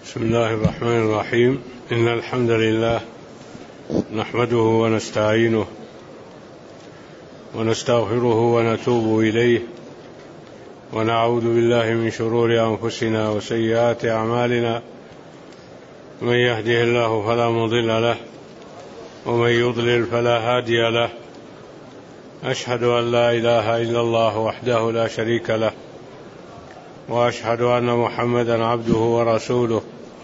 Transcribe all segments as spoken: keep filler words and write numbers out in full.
بسم الله الرحمن الرحيم. إن الحمد لله نحمده ونستعينه ونستغفره ونتوب إليه ونعوذ بالله من شرور أنفسنا وسيئات أعمالنا، من يهده الله فلا مضل له ومن يضلل فلا هادي له. أشهد أن لا إله إلا الله وحده لا شريك له، وأشهد أن محمدا عبده ورسوله،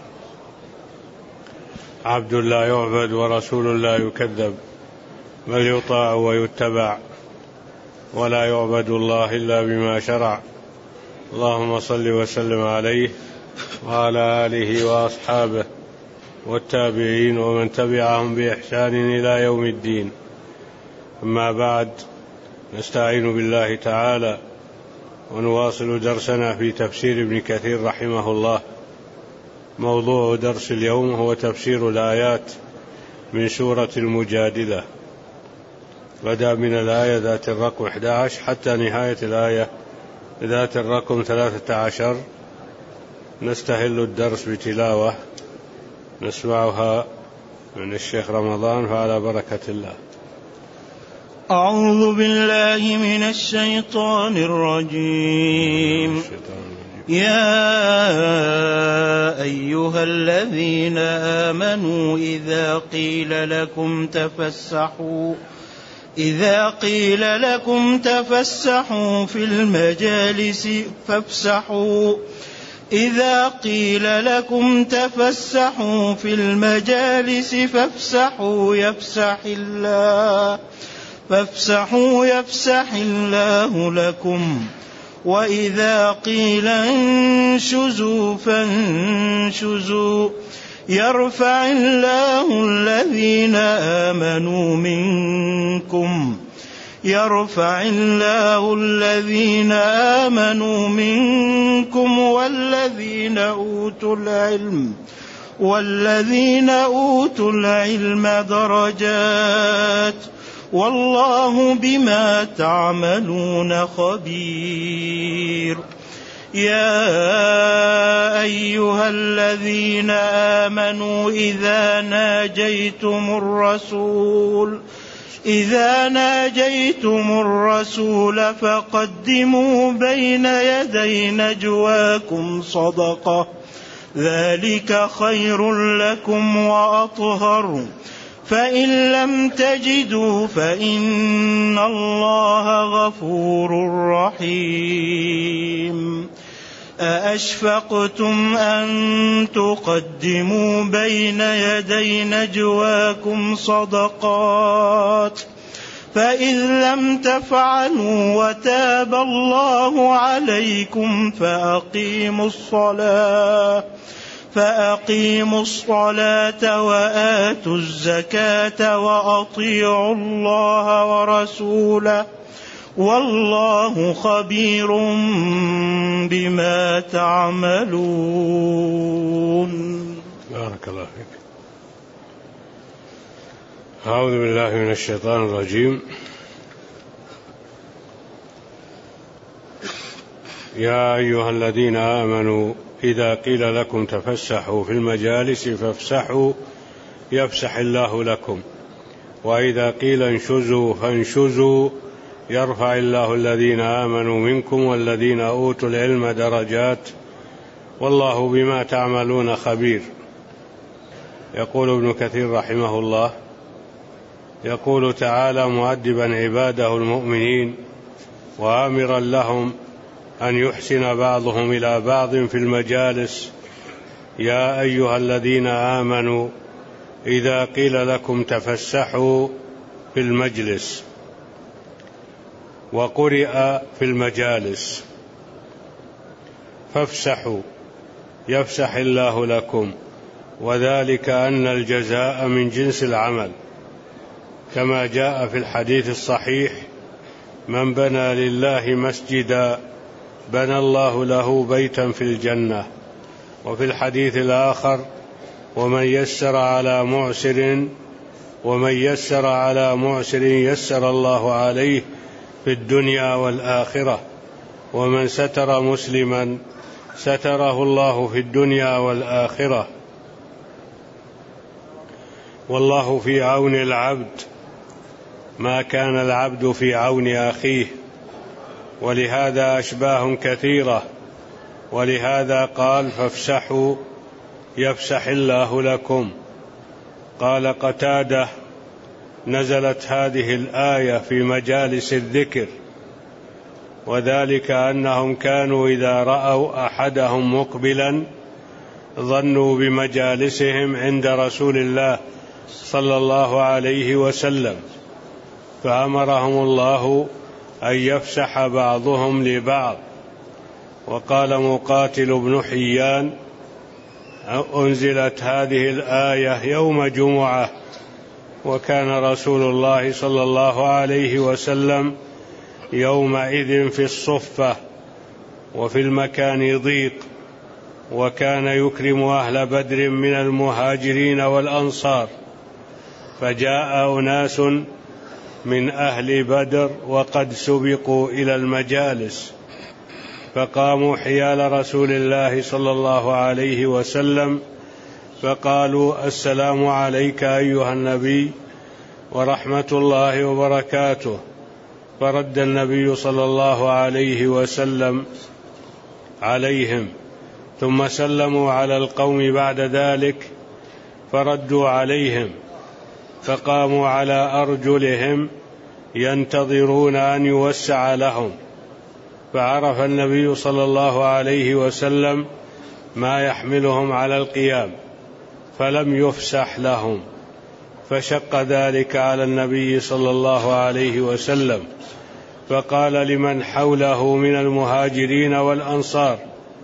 عبد لا يعبد ورسول لا يكذب، بل يطاع ويتبع، ولا يعبد الله إلا بما شرع. اللهم صل وسلم عليه وعلى آله وأصحابه والتابعين ومن تبعهم بإحسان إلى يوم الدين. أما بعد، نستعين بالله تعالى ونواصل درسنا في تفسير ابن كثير رحمه الله. موضوع درس اليوم هو تفسير الآيات من سورة المجادلة، بدأ من الآية ذات الرقم أحد عشر حتى نهاية الآية ذات الرقم ثلاثة عشر. نستهل الدرس بتلاوة نسمعها من الشيخ رمضان، فعلى بركة الله. أعوذ بالله من الشيطان الرجيم. يا أيها الذين آمنوا إذا قيل لكم تفسحوا إذا قيل لكم تفسحوا في المجالس فافسحوا إذا قيل لكم تفسحوا في المجالس فافسحوا يفسح الله فافسحوا يفسح الله لكم، وإذا قيل انشزوا فانشزوا يرفع الله الذين آمنوا منكم يرفع الله الذين آمنوا منكم والذين أوتوا العلم والذين أوتوا العلم درجات، والله بما تعملون خبير. يا أيها الذين آمنوا إذا ناجيتم الرسول إذا ناجيتم الرسول فقدموا بين يدي نجواكم صدقة، ذلك خير لكم وأطهر، فإن لم تجدوا فإن الله غفور رحيم. أأشفقتم أن تقدموا بين يدي نجواكم صدقات، فإذ لم تفعلوا وتاب الله عليكم فأقيموا الصلاة فأقيموا الصلاة وآتوا الزكاة وأطيعوا الله ورسوله، والله خبير بما تعملون. بارك الله فيك. أعوذ بالله من الشيطان الرجيم. يا أيها الذين آمنوا إذا قيل لكم تفسحوا في المجالس فافسحوا يفسح الله لكم، وإذا قيل انشزوا فانشزوا يرفع الله الذين آمنوا منكم والذين أوتوا العلم درجات، والله بما تعملون خبير. يقول ابن كثير رحمه الله: يقول تعالى مؤدبا عباده المؤمنين وآمرا لهم أن يحسن بعضهم إلى بعض في المجالس: يا أيها الذين آمنوا إذا قيل لكم تفسحوا في المجلس، وقرئ في المجالس فافسحوا يفسح الله لكم، وذلك أن الجزاء من جنس العمل، كما جاء في الحديث الصحيح: من بنى لله مسجدا بنى الله له بيتا في الجنة. وفي الحديث الآخر: ومن يسر على معسر ومن يسر على معسر يسر الله عليه في الدنيا والآخرة، ومن ستر مسلما ستره الله في الدنيا والآخرة، والله في عون العبد ما كان العبد في عون أخيه، ولهذا أشباه كثيرة، ولهذا قال فافسحوا يفسح الله لكم. قال قتادة: نزلت هذه الآية في مجالس الذكر، وذلك أنهم كانوا إذا رأوا أحدهم مقبلا ظنوا بمجالسهم عند رسول الله صلى الله عليه وسلم، فأمرهم الله أن يفسح بعضهم لبعض. وقال مقاتل بن حيان: أنزلت هذه الآية يوم جمعة، وكان رسول الله صلى الله عليه وسلم يومئذ في الصفة وفي المكان ضيق، وكان يكرم أهل بدر من المهاجرين والأنصار. فجاء أناس من أهل بدر وقد سبقوا إلى المجالس، فقاموا حيال رسول الله صلى الله عليه وسلم فقالوا: السلام عليك أيها النبي ورحمة الله وبركاته. فرد النبي صلى الله عليه وسلم عليهم، ثم سلموا على القوم بعد ذلك فردوا عليهم، فقاموا على أرجلهم ينتظرون أن يوسع لهم، فعرف النبي صلى الله عليه وسلم ما يحملهم على القيام فلم يفسح لهم، فشق ذلك على النبي صلى الله عليه وسلم، فقال لمن حوله من المهاجرين والأنصار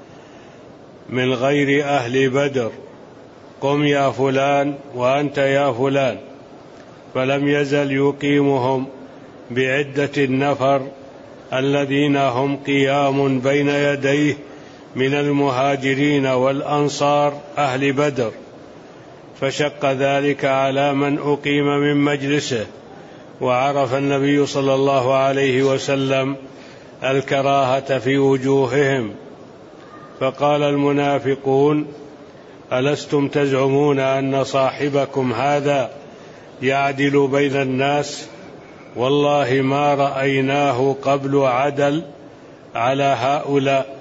من غير أهل بدر: قم يا فلان وأنت يا فلان. فلم يزل يقيمهم بعدة النفر الذين هم قيام بين يديه من المهاجرين والأنصار أهل بدر، فشق ذلك على من أقيم من مجلسه، وعرف النبي صلى الله عليه وسلم الكراهة في وجوههم، فقال المنافقون: ألستم تزعمون أن صاحبكم هذا يعدل بين الناس؟ والله ما رأيناه قبل عدل على هؤلاء.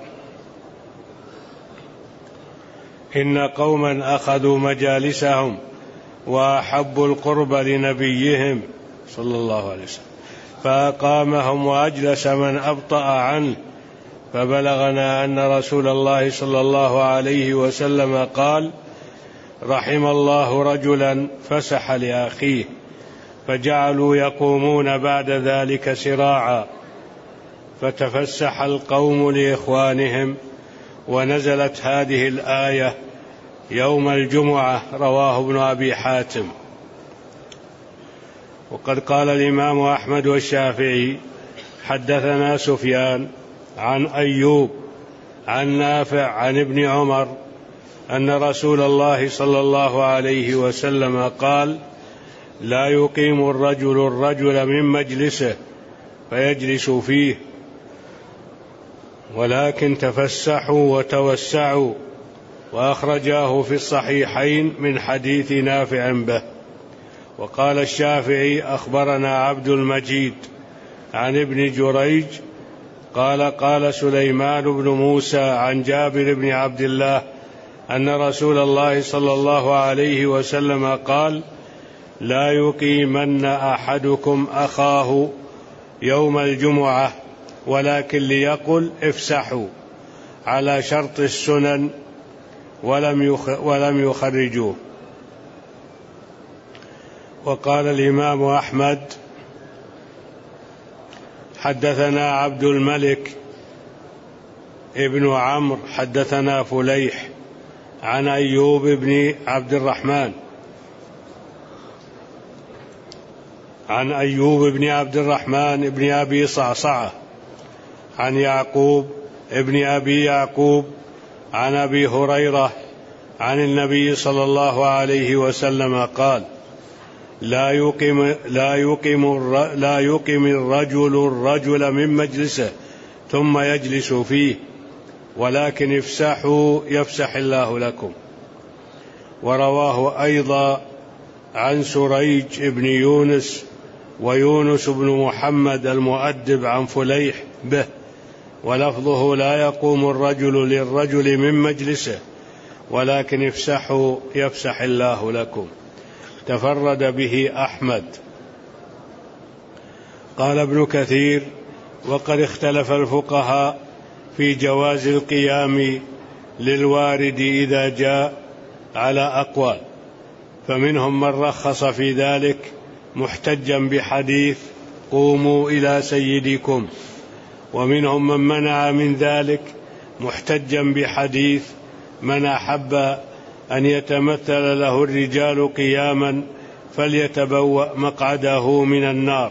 إن قوما أخذوا مجالسهم وأحبوا القرب لنبيهم صلى الله عليه وسلم، فأقامهم وأجلس من أبطأ عنه، فبلغنا أن رسول الله صلى الله عليه وسلم قال: رحم الله رجلا فسح لأخيه، فجعلوا يقومون بعد ذلك سراعا، فتفسح القوم لإخوانهم، ونزلت هذه الآية يوم الجمعة. رواه ابن أبي حاتم. وقد قال الإمام أحمد والشافعي: حدثنا سفيان عن أيوب عن نافع عن ابن عمر أن رسول الله صلى الله عليه وسلم قال: لا يقيم الرجل الرجل من مجلسه فيجلس فيه، ولكن تفسحوا وتوسعوا. وأخرجاه في الصحيحين من حديث نافع به. وقال الشافعي: أخبرنا عبد المجيد عن ابن جريج قال: قال سليمان بن موسى عن جابر بن عبد الله أن رسول الله صلى الله عليه وسلم قال: لا يقيمن أحدكم أخاه يوم الجمعة، ولكن ليقل افسحوا، على شرط السنن، ولم ولم يخرجوه. وقال الإمام أحمد: حدثنا عبد الملك ابن عمرو حدثنا فليح عن أيوب بن عبد الرحمن عن أيوب بن عبد الرحمن بن أبي صعصعة عن يعقوب ابن أبي يعقوب عن أبي هريرة عن النبي صلى الله عليه وسلم قال: لا يقيم لا يقيم لا يقيم الرجل الرجل من مجلسه ثم يجلس فيه، ولكن افسحوا يفسح الله لكم. ورواه أيضا عن سريج بن يونس ويونس بن محمد المؤدب عن فليح به، ولفظه لا يقوم الرجل للرجل من مجلسه ولكن افسحوا يفسح الله لكم. تفرد به أحمد. قال ابن كثير: وقد اختلف الفقهاء في جواز القيام للوارد إذا جاء على أقوال، فمنهم من رخص في ذلك محتجا بحديث قوموا إلى سيدكم، ومنهم من منع من ذلك محتجا بحديث من أحب أن يتمثل له الرجال قياما فليتبوأ مقعده من النار.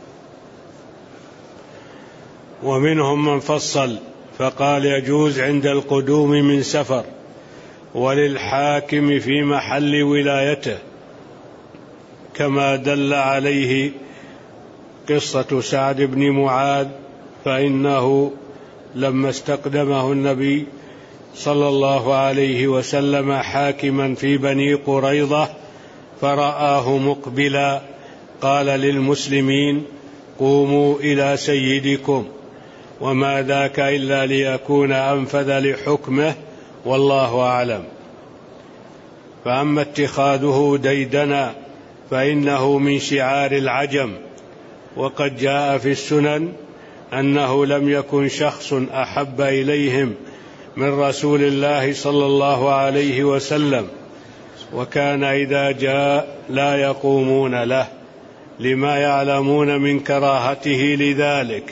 ومنهم من فصل فقال يجوز عند القدوم من سفر وللحاكم في محل ولايته، كما دل عليه قصة سعد بن معاذ، فإنه لما استقدمه النبي صلى الله عليه وسلم حاكما في بني قريظة فرآه مقبلا قال للمسلمين قوموا إلى سيدكم، وما ذاك إلا ليكون أنفذ لحكمه والله أعلم. فأما اتخاذه ديدنا فإنه من شعار العجم، وقد جاء في السنن أنه لم يكن شخص أحب إليهم من رسول الله صلى الله عليه وسلم، وكان إذا جاء لا يقومون له لما يعلمون من كراهته لذلك.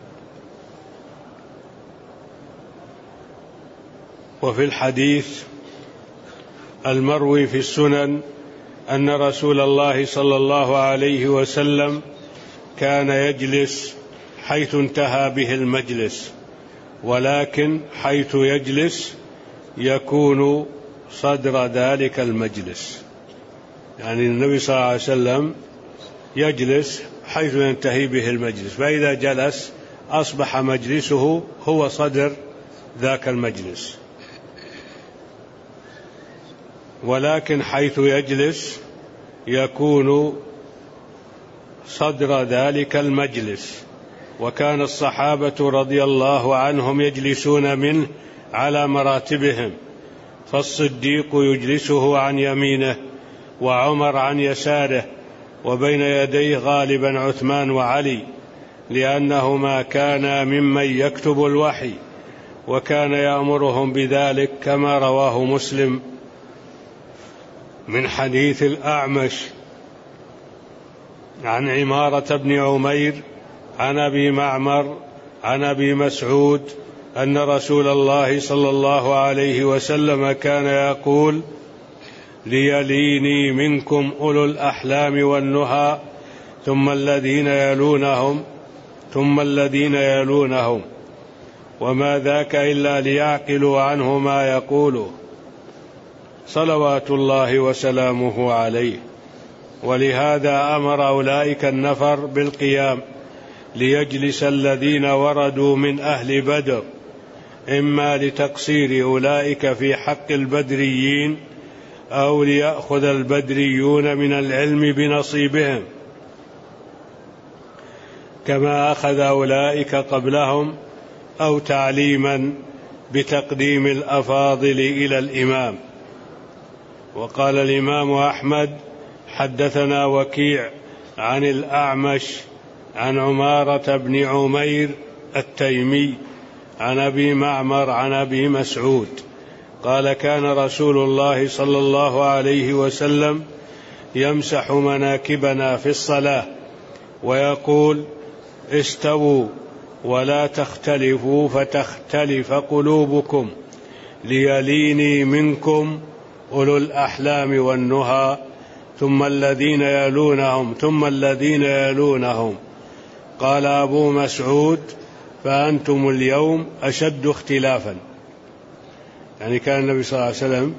وفي الحديث المروي في السنن أن رسول الله صلى الله عليه وسلم كان يجلس حيث انتهى به المجلس، ولكن حيث يجلس يكون صدر ذلك المجلس، يعني النبي صلى الله عليه وسلم يجلس حيث ينتهي به المجلس، فإذا جلس أصبح مجلسه هو صدر ذاك المجلس، ولكن حيث يجلس يكون صدر ذلك المجلس. وكان الصحابة رضي الله عنهم يجلسون منه على مراتبهم، فالصديق يجلسه عن يمينه، وعمر عن يساره، وبين يديه غالبا عثمان وعلي، لأنهما كانا ممن يكتب الوحي، وكان يأمرهم بذلك كما رواه مسلم من حديث الأعمش عن عمارة بن عمير عن أبي معمر عن أبي مسعود أن رسول الله صلى الله عليه وسلم كان يقول ليليني منكم أولو الأحلام والنهى ثم الذين يلونهم ثم الذين يلونهم، وما ذاك إلا ليعقلوا عنه ما يقوله صلوات الله وسلامه عليه. ولهذا أمر أولئك النفر بالقيام ليجلس الذين وردوا من أهل بدر، إما لتقصير أولئك في حق البدريين أو ليأخذ البدريون من العلم بنصيبهم، كما أخذ أولئك قبلهم، أو تعليما بتقديم الأفاضل إلى الإمام. وقال الإمام أحمد حدثنا وكيع عن الأعمش عن عمارة بن عمير التيمي عن أبي معمر عن أبي مسعود قال كان رسول الله صلى الله عليه وسلم يمسح مناكبنا في الصلاة ويقول استووا ولا تختلفوا فتختلف قلوبكم، ليليني منكم أولو الأحلام والنهى ثم الذين يلونهم ثم الذين يلونهم. قال أبو مسعود فأنتم اليوم أشد اختلافا، يعني كان النبي صلى الله عليه وسلم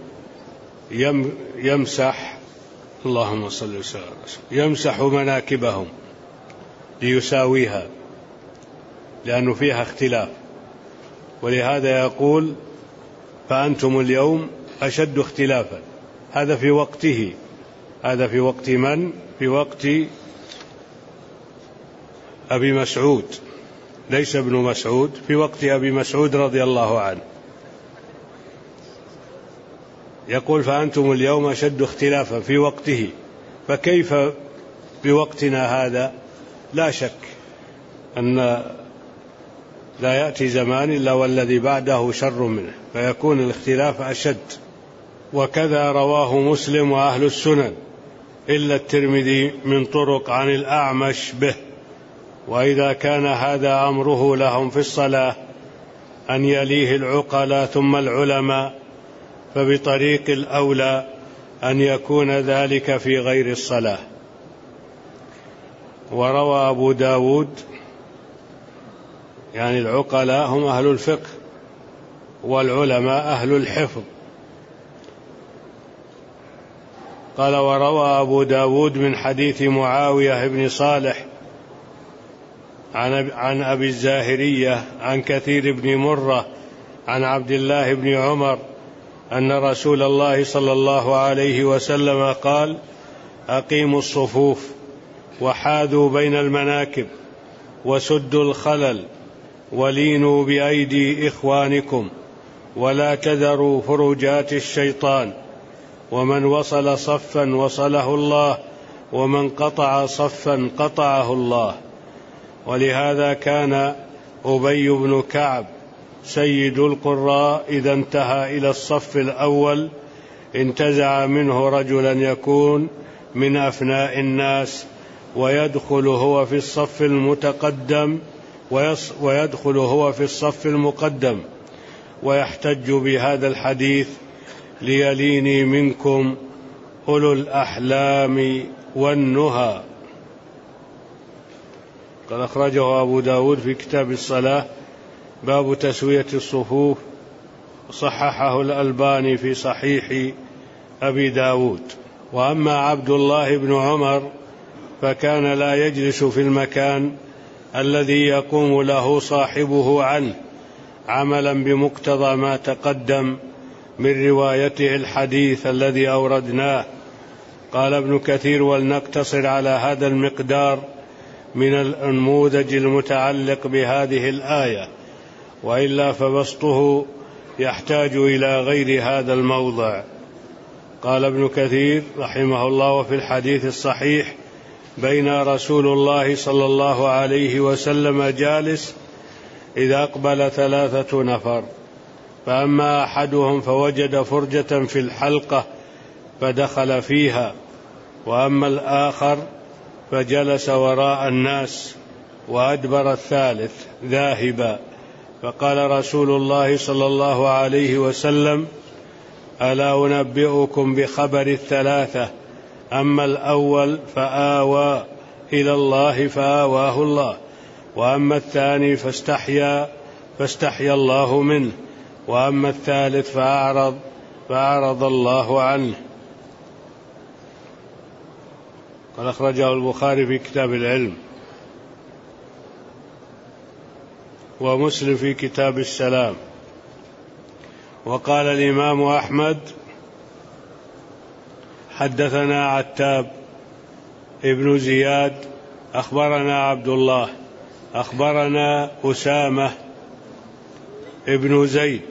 يمسح اللهم صل وسلم يمسح مناكبهم ليساويها، لأنه فيها اختلاف، ولهذا يقول فأنتم اليوم أشد اختلافا. هذا في وقته، هذا في وقت من؟ في وقت أبي مسعود، ليس ابن مسعود، في وقت أبي مسعود رضي الله عنه. يقول فأنتم اليوم أشد اختلافا في وقته، فكيف بوقتنا هذا؟ لا شك أن لا يأتي زمان إلا والذي بعده شر منه، فيكون الاختلاف أشد. وكذا رواه مسلم وأهل السنن إلا الترمذي من طرق عن الأعمش به. وإذا كان هذا أمره لهم في الصلاة أن يليه العقلاء ثم العلماء، فبطريق الأولى أن يكون ذلك في غير الصلاة. وروى أبو داود، يعني العقلاء هم أهل الفقه والعلماء أهل الحفظ. قال وروى أبو داود من حديث معاوية بن صالح عن أبي الزاهرية عن كثير بن مرة عن عبد الله بن عمر أن رسول الله صلى الله عليه وسلم قال أقيموا الصفوف وحاذوا بين المناكب وسدوا الخلل ولينوا بأيدي إخوانكم ولا تذروا فرجات الشيطان، ومن وصل صفا وصله الله ومن قطع صفا قطعه الله. ولهذا كان أبي بن كعب سيد القراء إذا انتهى إلى الصف الأول انتزع منه رجلا يكون من أفناء الناس ويدخل هو في الصف المتقدم ويدخل هو في الصف المقدم ويحتج بهذا الحديث ليليني منكم أولو الأحلام والنهى. قد أخرجه أبو داود في كتاب الصلاة باب تسوية الصفوف، صححه الألباني في صحيح أبي داود. وأما عبد الله بن عمر فكان لا يجلس في المكان الذي يقوم له صاحبه عنه عملا بمقتضى ما تقدم من روايته الحديث الذي أوردناه. قال ابن كثير ولنقتصر على هذا المقدار من النموذج المتعلق بهذه الآية، وإلا فبسطه يحتاج إلى غير هذا الموضع. قال ابن كثير رحمه الله وفي الحديث الصحيح بين رسول الله صلى الله عليه وسلم جالس إذا أقبل ثلاثة نفر، فأما أحدهم فوجد فرجة في الحلقة فدخل فيها، وأما الآخر فجلس وراء الناس وأدبر الثالث ذاهبا. فقال رسول الله صلى الله عليه وسلم ألا أنبئكم بخبر الثلاثة؟ أما الأول فآوى إلى الله فآواه الله، وأما الثاني فاستحيا فاستحيا الله منه، وأما الثالث فأعرض فأعرض الله عنه. قال أخرجه البخاري في كتاب العلم ومسلم في كتاب السلام. وقال الإمام أحمد حدثنا عتاب ابن زياد أخبرنا عبد الله أخبرنا أسامة ابن زيد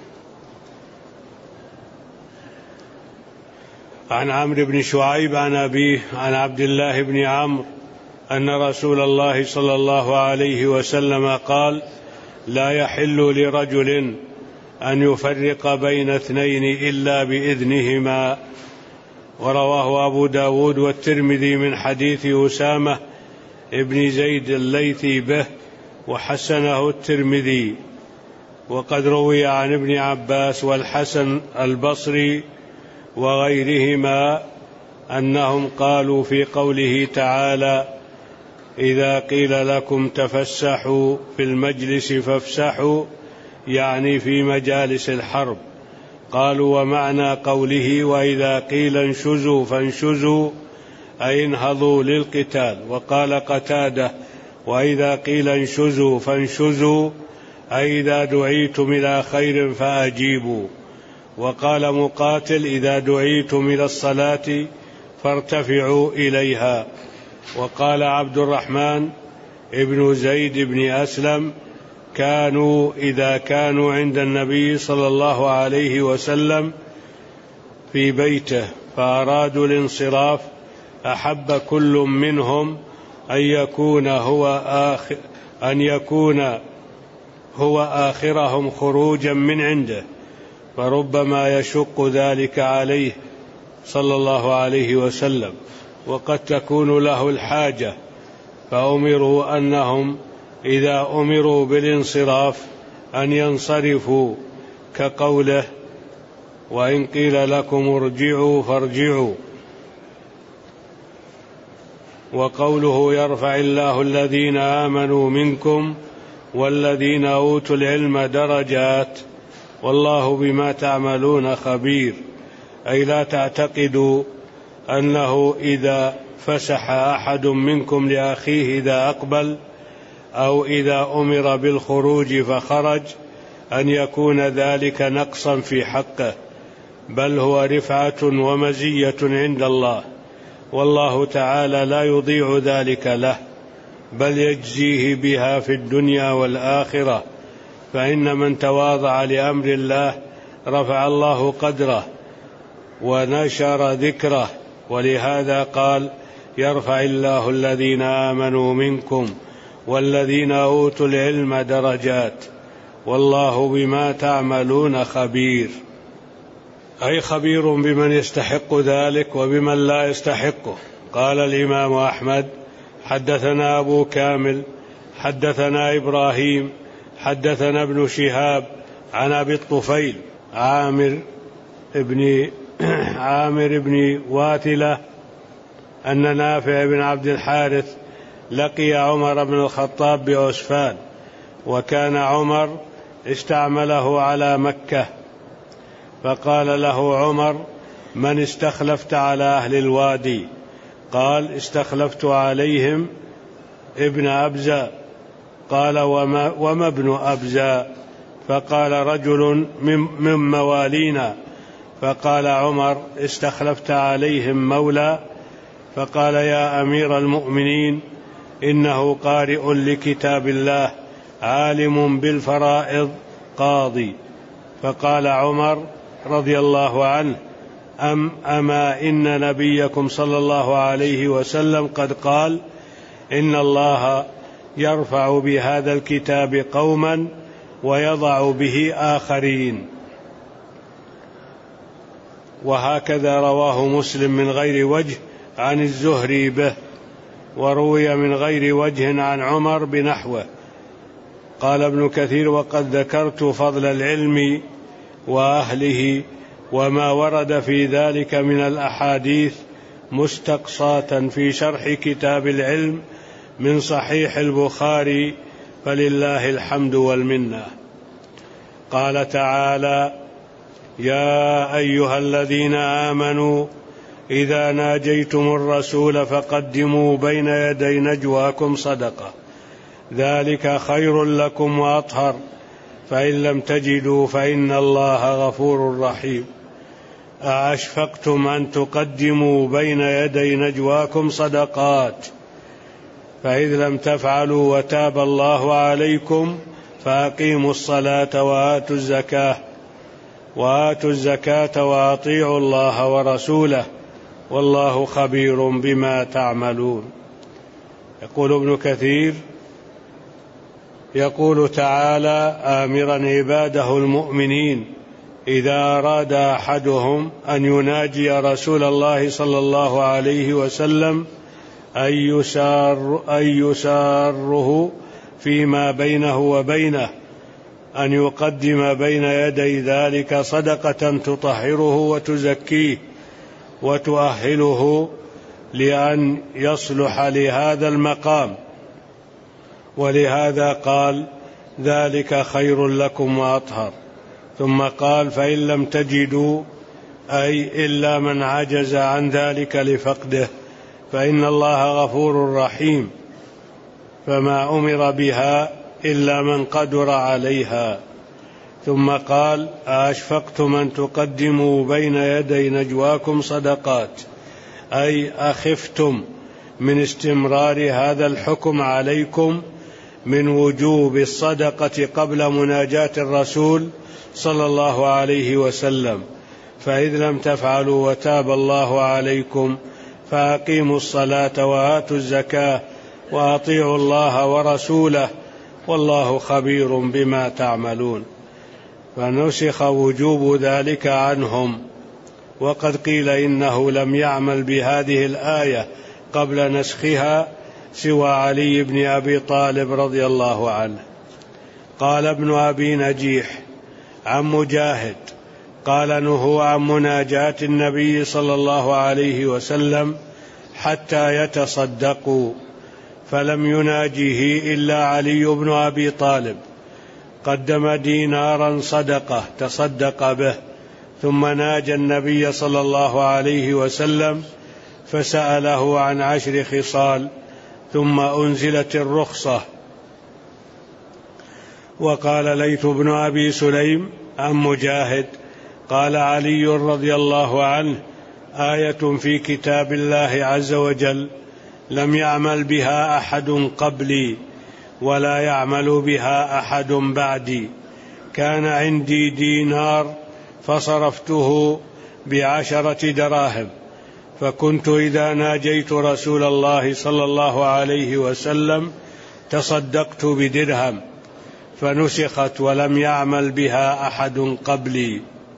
عن عمرو بن شعيب عن أبيه عن عبد الله بن عمرو أن رسول الله صلى الله عليه وسلم قال لا يحل لرجل أن يفرق بين اثنين إلا بإذنهما. ورواه أبو داود والترمذي من حديث أسامة ابن زيد الليثي به وحسنه الترمذي. وقد روي عن ابن عباس والحسن البصري وغيرهما أنهم قالوا في قوله تعالى إذا قيل لكم تفسحوا في المجلس فافسحوا، يعني في مجالس الحرب. قالوا ومعنى قوله وإذا قيل انشزوا فانشزوا أي انهضوا للقتال. وقال قتادة وإذا قيل انشزوا فانشزوا أي إذا دعيتم إلى خير فأجيبوا. وقال مقاتل إذا دعيتم إلى الصلاة فارتفعوا إليها. وقال عبد الرحمن ابن زيد بن أسلم كانوا إذا كانوا عند النبي صلى الله عليه وسلم في بيته فأرادوا الانصراف أحب كل منهم أن يكون هو آخر أن يكون هو آخرهم خروجا من عنده، فربما يشق ذلك عليه صلى الله عليه وسلم، وقد تكون له الحاجة، فأمروا أنهم إذا أمروا بالانصراف أن ينصرفوا، كقوله وإن قيل لكم ارجعوا فارجعوا. وقوله يرفع الله الذين آمنوا منكم والذين أوتوا العلم درجات والله بما تعملون خبير، أي لا تعتقدوا أنه إذا فسح أحد منكم لأخيه إذا أقبل أو إذا أمر بالخروج فخرج أن يكون ذلك نقصا في حقه، بل هو رفعة ومزية عند الله، والله تعالى لا يضيع ذلك له، بل يجزيه بها في الدنيا والآخرة. فإن من تواضع لأمر الله رفع الله قدره ونشر ذكره، ولهذا قال يرفع الله الذين آمنوا منكم والذين أوتوا العلم درجات والله بما تعملون خبير، أي خبير بمن يستحق ذلك وبمن لا يستحقه. قال الإمام أحمد حدثنا أبو كامل حدثنا إبراهيم حدثنا ابن شهاب عن أبي الطفيل عامر ابن عامر بن واتلة أن نافع بن عبد الحارث لقي عمر بن الخطاب بعسفان، وكان عمر استعمله على مكة، فقال له عمر من استخلفت على أهل الوادي؟ قال استخلفت عليهم ابن أبزة. قال وما, وما ابن أبزة؟ فقال رجل من موالينا. فقال عمر استخلفت عليهم مولى؟ فقال يا أمير المؤمنين إنه قارئ لكتاب الله عالم بالفرائض قاضي. فقال عمر رضي الله عنه أم أما إن نبيكم صلى الله عليه وسلم قد قال إن الله يرفع بهذا الكتاب قوما ويضع به آخرين. وهكذا رواه مسلم من غير وجه عن الزهري به، وروي من غير وجه عن عمر بنحوه. قال ابن كثير وقد ذكرت فضل العلم وأهله وما ورد في ذلك من الأحاديث مستقصاة في شرح كتاب العلم من صحيح البخاري، فلله الحمد والمنة. قال تعالى يا أيها الذين آمنوا إذا ناجيتم الرسول فقدموا بين يدي نجواكم صدقة ذلك خير لكم وأطهر فإن لم تجدوا فإن الله غفور رحيم. أأشفقتم أن تقدموا بين يدي نجواكم صدقات فإذ لم تفعلوا وتاب الله عليكم فأقيموا الصلاة وآتوا الزكاة وآتوا الزكاة وأطيعوا الله ورسوله والله خبير بما تعملون. يقول ابن كثير يقول تعالى آمرا عباده المؤمنين إذا أراد أحدهم أن يناجي رسول الله صلى الله عليه وسلم أن يسار أن يساره فيما بينه وبينه أن يقدم بين يدي ذلك صدقة تطهره وتزكيه وتؤهله لأن يصلح لهذا المقام، ولهذا قال ذلك خير لكم وأطهر. ثم قال فإن لم تجدوا أي إلا من عجز عن ذلك لفقده فإن الله غفور رحيم. فما أمر بها إلا من قدر عليها. ثم قال: أشفقتم أن تقدموا بين يدي نجواكم صدقات، أي أخفتم من استمرار هذا الحكم عليكم من وجوب الصدقة قبل مناجاة الرسول صلى الله عليه وسلم، فإذ لم تفعلوا وتاب الله عليكم فأقيموا الصلاة وآتوا الزكاة وأطيعوا الله ورسوله والله خبير بما تعملون. فنسخ وجوب ذلك عنهم. وقد قيل إنه لم يعمل بهذه الآية قبل نسخها سوى علي بن أبي طالب رضي الله عنه. قال ابن أبي نجيح عن مجاهد قال: نهوا عن مناجاة النبي صلى الله عليه وسلم حتى يتصدقوا، فلم يناجه إلا علي بن أبي طالب، قدم دينارا صدقة تصدق به، ثم ناجى النبي صلى الله عليه وسلم فسأله عن عشر خصال، ثم أنزلت الرخصة. وقال ليث بن أبي سليم عن مجاهد قال علي رضي الله عنه: آية في كتاب الله عز وجل لم يعمل بها أحد قبلي ولا يعمل بها أحد بعدي، كان عندي دينار فصرفته بعشرة دراهم، فكنت إذا ناجيت رسول الله صلى الله عليه وسلم تصدقت بدرهم، فنسخت ولم يعمل بها أحد قبلي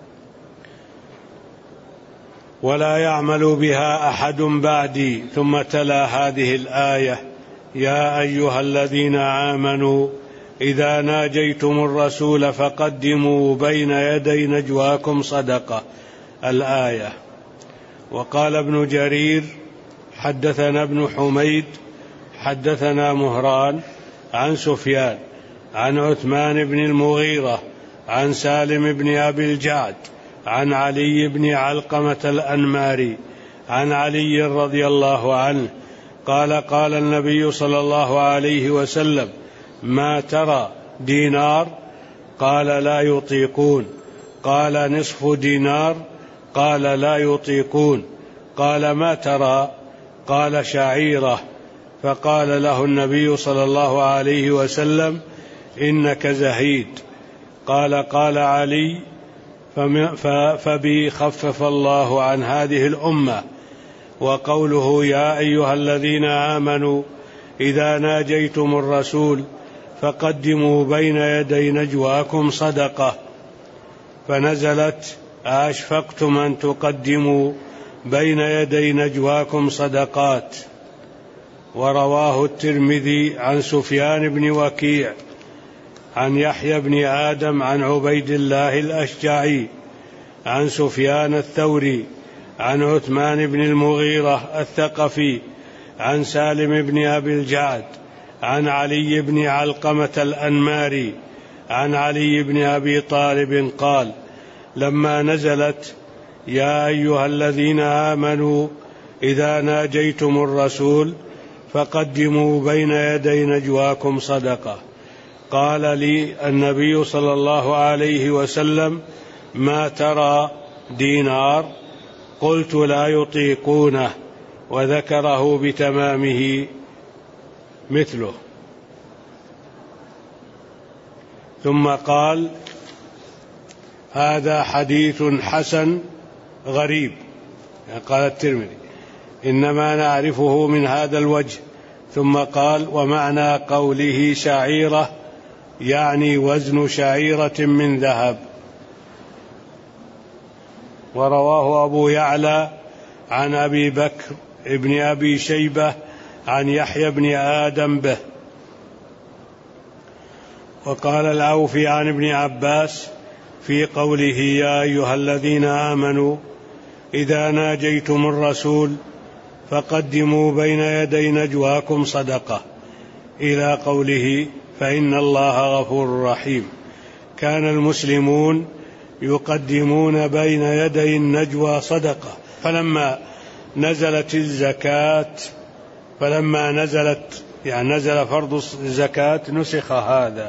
ولا يعمل بها أحد بعدي. ثم تلا هذه الآية: يا أيها الذين آمنوا إذا ناجيتم الرسول فقدموا بين يدي نجواكم صدقة، الآية. وقال ابن جرير: حدثنا ابن حميد حدثنا مهران عن سفيان عن عثمان بن المغيرة عن سالم بن أبي الجعد عن علي بن علقمة الأنماري عن علي رضي الله عنه قال: قال النبي صلى الله عليه وسلم: ما ترى دينار؟ قال: لا يطيقون. قال: نصف دينار؟ قال: لا يطيقون. قال: ما ترى؟ قال: شعيرة. فقال له النبي صلى الله عليه وسلم: إنك زهيد. قال: قال علي: فبي خفف الله عن هذه الأمة. وقوله: يا أيها الذين آمنوا إذا ناجيتم الرسول فقدموا بين يدي نجواكم صدقة، فنزلت: أشفقتم أن تقدموا بين يدي نجواكم صدقات. ورواه الترمذي عن سفيان بن وكيع عن يحيى بن آدم عن عبيد الله الأشجعي عن سفيان الثوري عن عثمان بن المغيرة الثقفي عن سالم بن أبي الجعد عن علي بن علقمة الأنماري عن علي بن أبي طالب قال: لما نزلت: يا أيها الذين آمنوا إذا ناجيتم الرسول فقدموا بين يدي نجواكم صدقة، قال لي النبي صلى الله عليه وسلم: ما ترى دينار؟ قلت: لا يطيقونه. وذكره بتمامه مثله. ثم قال: هذا حديث حسن غريب. قال الترمذي: إنما نعرفه من هذا الوجه. ثم قال: ومعنى قوله شعيرة يعني وزن شعيرة من ذهب. ورواه أبو يعلى عن أبي بكر ابن أبي شيبة عن يحيى بن آدم به. وقال العوفي عن ابن عباس في قوله: يا أيها الذين آمنوا إذا ناجيتم الرسول فقدموا بين يدي نجواكم صدقة، إلى قوله: فإن الله غفور رحيم. كان المسلمون يقدمون بين يدي النجوى صدقة، فلما نزلت الزكاة فلما نزلت يعني نزل فرض الزكاة نسخ هذا.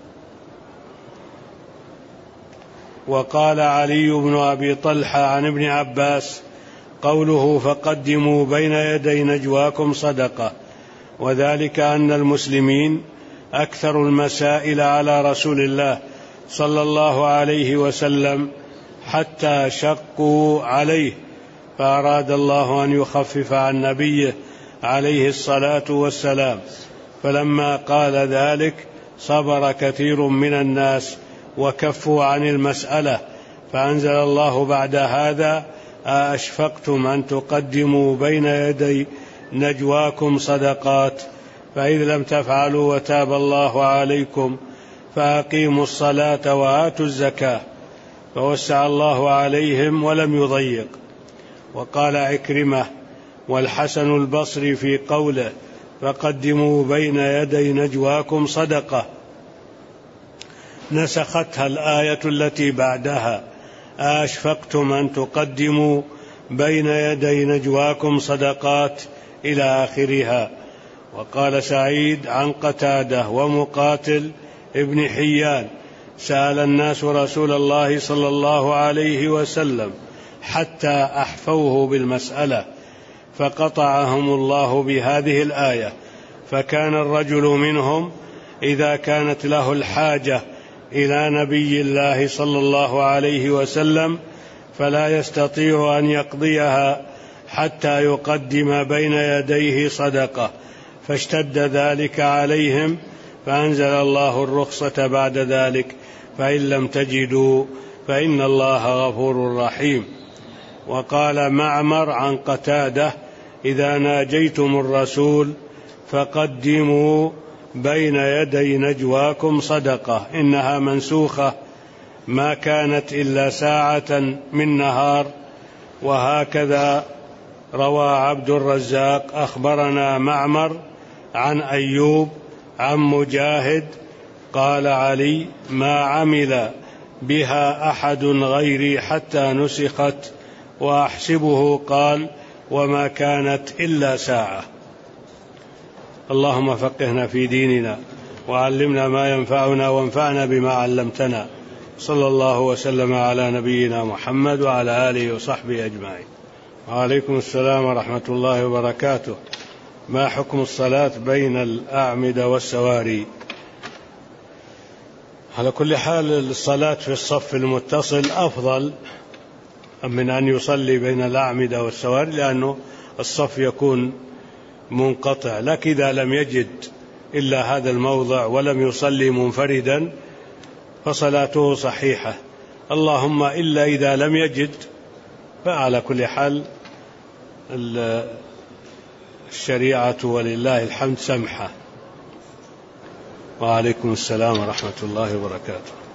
وقال علي بن أبي طلحة عن ابن عباس قوله فقدموا بين يدي نجواكم صدقة، وذلك أن المسلمين أكثر المسائل على رسول الله صلى الله عليه وسلم حتى شقوا عليه، فأراد الله أن يخفف عن نبيه عليه الصلاة والسلام، فلما قال ذلك صبر كثير من الناس وكفوا عن المسألة، فأنزل الله بعد هذا أأشفقتم أن تقدموا بين يدي نجواكم صدقات، فإذا لم تفعلوا وتاب الله عليكم فأقيموا الصلاة وآتوا الزكاة، فوسع الله عليهم ولم يضيق. وقال عكرمة والحسن البصري في قوله فقدموا بين يدي نجواكم صدقة نسختها الآية التي بعدها أأشفقتم أن تقدموا بين يدي نجواكم صدقات إلى آخرها. وقال سعيد عن قتادة ومقاتل ابن حيان سأل الناس رسول الله صلى الله عليه وسلم حتى أحفوه بالمسألة فقطعهم الله بهذه الآية، فكان الرجل منهم إذا كانت له الحاجة إلى نبي الله صلى الله عليه وسلم فلا يستطيع أن يقضيها حتى يقدم بين يديه صدقة، فاشتد ذلك عليهم فأنزل الله الرخصة بعد ذلك فإن لم تجدوا فإن الله غفور رحيم. وقال معمر عن قتادة إذا ناجيتم الرسول فقدموا بين يدي نجواكم صدقة، إنها منسوخة ما كانت إلا ساعة من نهار. وهكذا روى عبد الرزاق أخبرنا معمر عن أيوب عن مجاهد قال علي ما عمل بها أحد غيري حتى نسخت، وأحسبه قال وما كانت إلا ساعة. اللهم فقهنا في ديننا وعلمنا ما ينفعنا وانفعنا بما علمتنا، صلى الله وسلم على نبينا محمد وعلى آله وصحبه أجمعين. وعليكم السلام ورحمة الله وبركاته. ما حكم الصلاة بين الأعمدة والسواري؟ على كل حال الصلاة في الصف المتصل أفضل من أن يصلي بين الأعمدة والسواري، لأنه الصف يكون منقطع، لكن إذا لم يجد إلا هذا الموضع ولم يصلي منفردا فصلاته صحيحة، اللهم إلا إذا لم يجد، فعلى كل حال الشريعة ولله الحمد سمحة. وعليكم السلام ورحمة الله وبركاته.